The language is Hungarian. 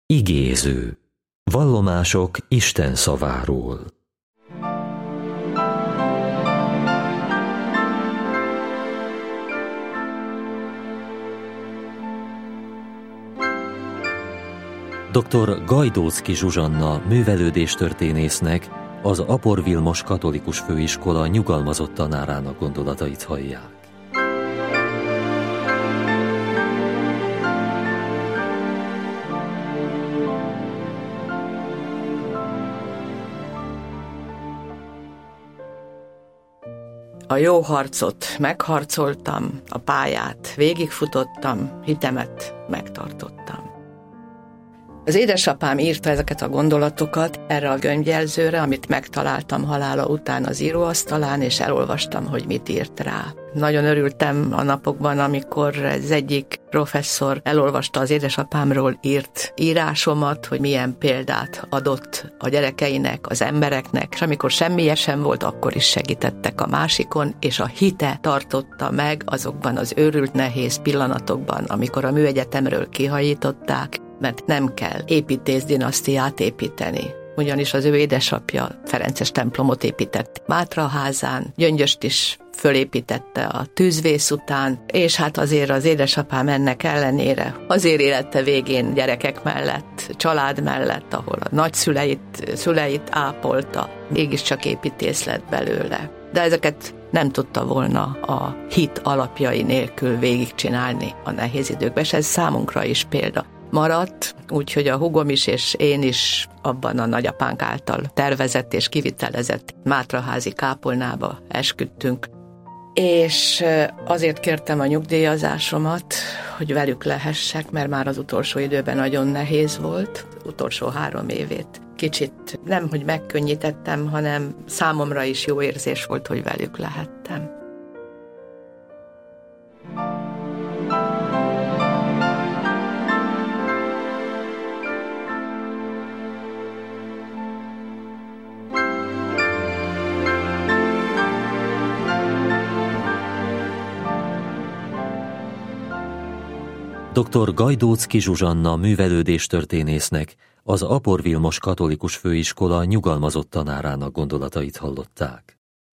Igéző. Vallomások Isten szaváról. Dr. Gajdóczky Zsuzsanna művelődéstörténésznek, az Apor Vilmos Katolikus Főiskola nyugalmazott tanárának gondolatait hallják. A jó harcot megharcoltam, a pályát végigfutottam, hitemet megtartottam. Az édesapám írta ezeket a gondolatokat erre a könyvjelzőre, amit megtaláltam halála után az íróasztalán, és elolvastam, hogy mit írt rá. Nagyon örültem a napokban, amikor az egyik professzor elolvasta az édesapámról írt írásomat, hogy milyen példát adott a gyerekeinek, az embereknek, és amikor semmije sem volt, akkor is segítettek a másikon, és a hite tartotta meg azokban az őrült nehéz pillanatokban, amikor a műegyetemről kihajították, mert nem kell építész-dinasztiát építeni. Ugyanis az ő édesapja ferences templomot épített Mátraházán, Gyöngyöst is fölépítette a tűzvész után, és hát azért az édesapám ennek ellenére azért élete végén gyerekek mellett, család mellett, ahol a szüleit ápolta, mégiscsak építész lett belőle. De ezeket nem tudta volna a hit alapjai nélkül végigcsinálni a nehéz időkben, és ez számunkra is példa maradt, úgyhogy a húgom is és én is abban a nagyapánk által tervezett és kivitelezett mátraházi kápolnába esküdtünk. És azért kértem a nyugdíjazásomat, hogy velük lehessek, mert már az utolsó időben nagyon nehéz volt, utolsó 3 évét. Kicsit nem, hogy megkönnyítettem, hanem számomra is jó érzés volt, hogy velük lehettem. Dr. Gajdóczky Zsuzsanna művelődéstörténésznek, az Apor Vilmos Katolikus Főiskola nyugalmazott tanárának gondolatait hallották.